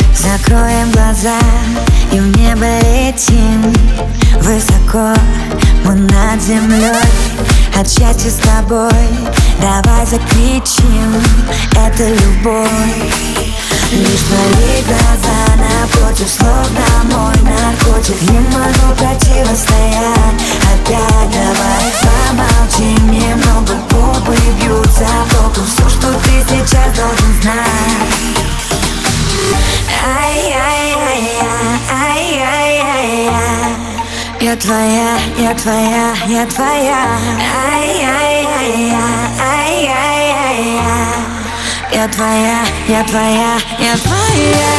Закроем глаза и в небо летим. Высоко мы над землей, от счастья с тобой давай закричим. Это любовь. Лишь твои глаза напротив, словно мой наркотик. Не могу противостоять. Опять давай помолчим немного, губы бьются в толку. Все, что ты сейчас должен знать. Я твоя, я твоя, я твоя. Я твоя, я твоя, я твоя.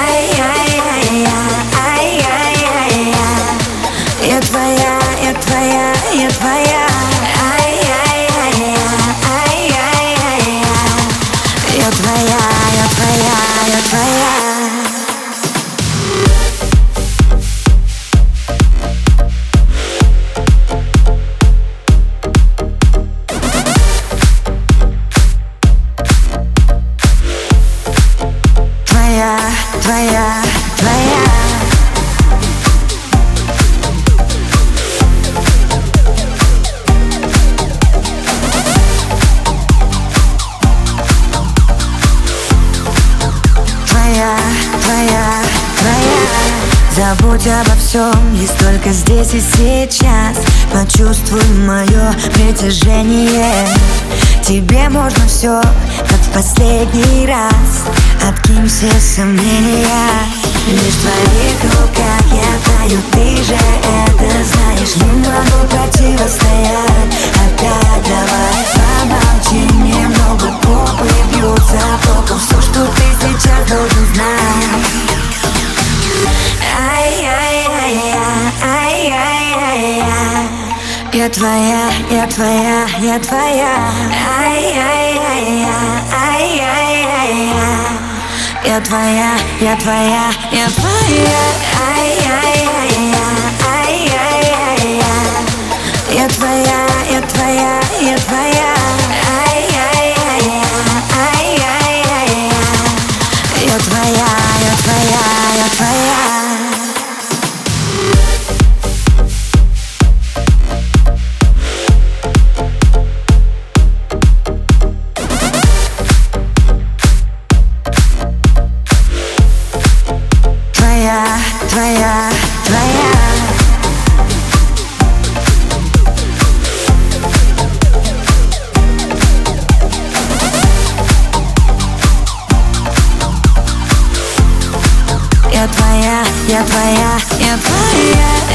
Я твоя, я твоя, я твоя. Я твоя, я твоя, я твоя. Твоя, твоя. Твоя, твоя, твоя. Забудь обо всем, есть только здесь и сейчас. Почувствуй мое притяжение. Тебе можно все, как в последний раз. Откинь все сомнения. Лишь в твоих руках я таю, ты же это знаешь. Не могу противостоять. Опять давай помолчим немного, губы бьются в толку. Все, что ты сейчас должен знать. Я твоя, я твоя, я твоя. Я твоя, я твоя, я твоя. Я твоя, я твоя, я твоя. Я твоя, я твоя, я твоя. Твоя, твоя. Я твоя, я твоя, я твоя.